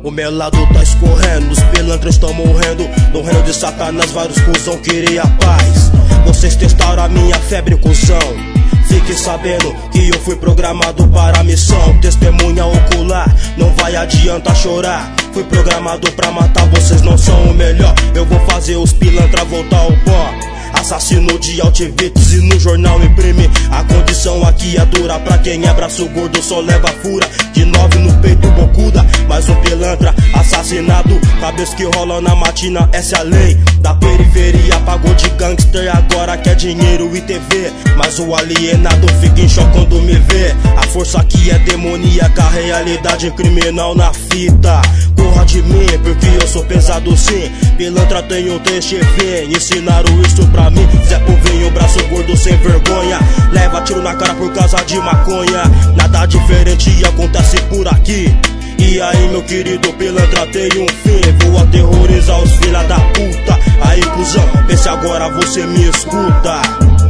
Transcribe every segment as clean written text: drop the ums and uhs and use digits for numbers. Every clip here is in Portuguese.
O melado tá escorrendo, os pilantras tão morrendo. No reino de Satanás vários cuzão queria paz. Vocês testaram a minha febre, cuzão. Fique sabendo que eu fui programado para a missão. Testemunha ocular, não vai adiantar chorar. Fui programado pra matar, vocês não são o melhor. Eu vou fazer os pilantras voltar ao pó. Assassino de Altivites e no jornal imprime. A condição aqui é dura pra quem é braço gordo, só leva fura. De 9 no peito, bocuda, mais um pilantra assassinado. Cabeça que rola na matina, essa é a lei da periferia. Pagou de gangster, agora quer dinheiro e TV. Mas o alienado fica em choque quando me vê. A força aqui é demoníaca, a realidade criminal na fita. Corra de mim, porque eu sou pesado sim. Pilantra tem um TXV, ensinaram isso pra mim. Zé Povinho, braço gordo sem vergonha, leva tiro na cara por causa de maconha. Nada diferente acontece por aqui. E aí meu querido pilantra tem um fim. Vou aterrorizar os filha da puta. Aí cuzão, vê se agora você me escuta.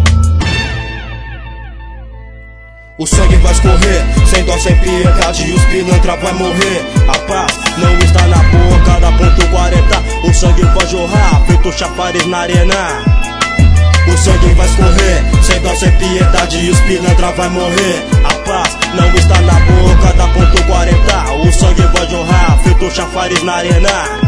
O sangue vai escorrer, sem dó, sem piedade, e os pilantra vai morrer. A paz não está na boca da ponto 40. O sangue vai jorrar, feito chafariz na arena. O sangue vai escorrer, sem dó, sem piedade, e os pilantra vai morrer. A paz não está na boca da ponto 40. O sangue vai jorrar, feito chafariz na arena.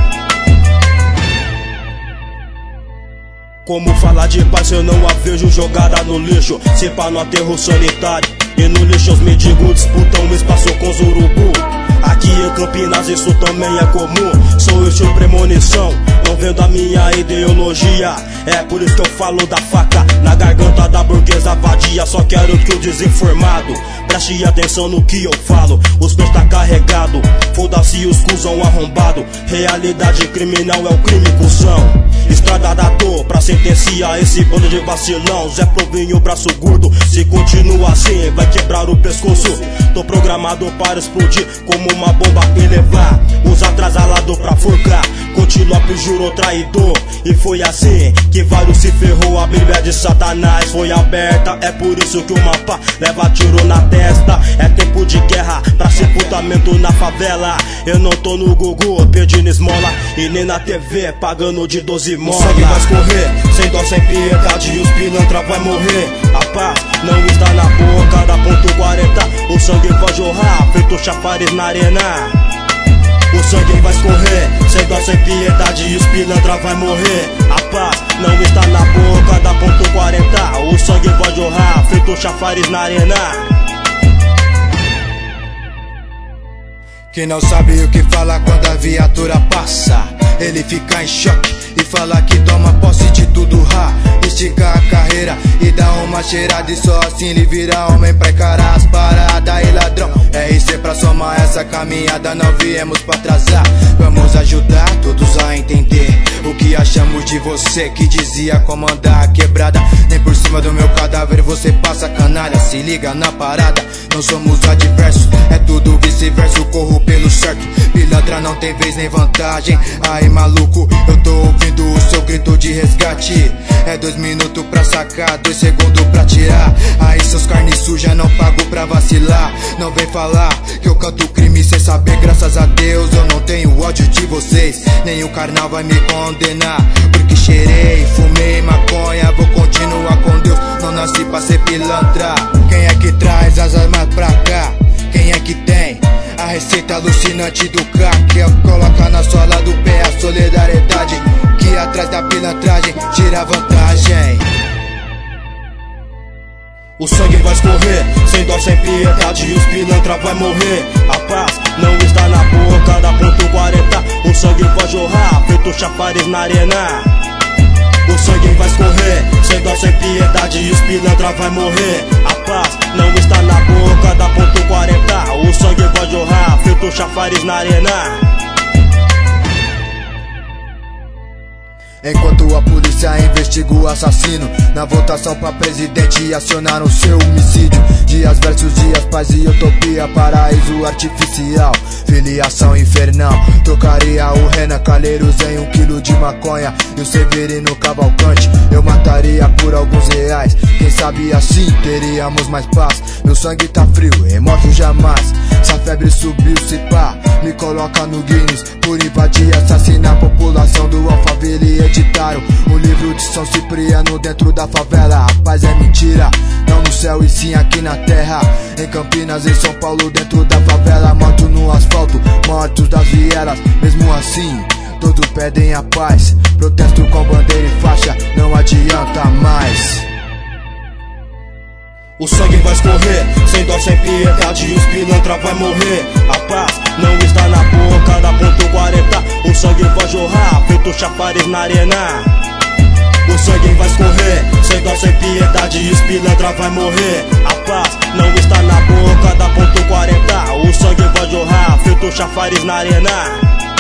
Como falar de paz se eu não a vejo jogada no lixo? Se pá no aterro sanitário e no lixo os mendigos disputam um espaço com os urubu. Aqui em Campinas isso também é comum. Sou eu de premonição, não vendo a minha ideologia. É por isso que eu falo da faca na garganta da burguesa vadia. Só quero que o desinformado preste atenção no que eu falo. Os pés tá carregado, foda-se os cuzão arrombado. Realidade criminal é o crime, cuzão. Estrada da dor pra sentenciar esse bando de vacilão. Zé Povinho, braço gordo, se continua assim vai quebrar o pescoço. Tô programado para explodir como uma bomba e levar os atrasalados pra forcar. Continuo jurou traidor, e foi assim que vários se ferrou. A Bíblia de Satanás foi aberta, é por isso que o mapa leva tiro na testa. É tempo de guerra pra sepultamento na favela. Eu não tô no Google pedindo esmola e nem na TV pagando de 12 mola. O sangue vai escorrer, sem dó, sem piedade, e os pilantra vai morrer. A paz não está na boca da ponto 40. O sangue vai jorrar, feito chafariz na arena. O sangue vai escorrer, sem dó, sem piedade, e os pilantra vai morrer. A paz não está na boca da ponto 40. O sangue vai jorrar, feito chafariz na arena. Quem não sabe o que fala quando a viatura passa, ele fica em choque e fala que toma posse de tudo, estica a carreira e dá uma cheirada, e só assim ele vira homem pra encarar as paradas. E ladrão, RC pra somar essa caminhada, não viemos pra atrasar. Vamos ajudar todos a entender o que achamos de você que dizia comandar a quebrada. Nem por cima do meu cadáver você passa, canalha, se liga na parada. Não somos adversos, é tudo vice-versa, eu corro pelo certo. Pilantra não tem vez nem vantagem. Aí maluco, eu tô ouvindo o seu grito de resgate. É 2 minutos pra sacar, 2 segundos pra tirar. Aí seus carnes sujas não pago pra vacilar. Não vem falar que eu canto crime sem saber, graças a Deus eu não tenho ódio de vocês. Nem o carnal vai me condenar, porque cheirei, fumei maconha. Vou continuar com Deus, não nasci pra ser pilantra. Quem é que traz as armas pra cá? Quem é que tem a receita alucinante do crack? Eu colocar na sola do pé a solidariedade, que atrás da pilantragem tira vantagem. O sangue vai escorrer, sem dó, sem piedade, e os pilantra vai morrer. A paz não está na boca da ponto 40. O sangue vai jorrar, feito chafariz na arena. O sangue vai escorrer, sem dó, sem piedade, e os pilantra vai morrer. A paz não está na boca da ponto 40. O sangue vai jorrar, feito chafariz na arena. Enquanto a polícia polícia investiga o assassino. Na votação pra presidente acionaram seu homicídio. Dias versus dias, paz e utopia, paraíso artificial, filiação infernal. Trocaria o Renan Calheiros em 1 quilo de maconha e o Severino Cavalcante eu mataria por alguns reais. Quem sabe assim teríamos mais paz. Meu sangue tá frio, remorso jamais. Se a febre subiu, se pá, me coloca no Guinness por invadir e assassinar a população do Alphaville. Editaram o livro de São Cipriano dentro da favela. A paz é mentira, não no céu e sim aqui na terra. Em Campinas, em São Paulo, dentro da favela. Mortos no asfalto, mortos das vielas. Mesmo assim, todos pedem a paz. Protesto com bandeira e faixa, não adianta mais. O sangue vai escorrer, sem dó, sem piedade, e os pilantra vai morrer. A paz não está na boca da ponto 40. O sangue vai jorrar, feito chafariz na arena. O sangue vai escorrer, sem dó, sem piedade, e os pilantra vai morrer. A paz não está na boca da ponto 40. O sangue vai jorrar, feito chafariz na arena.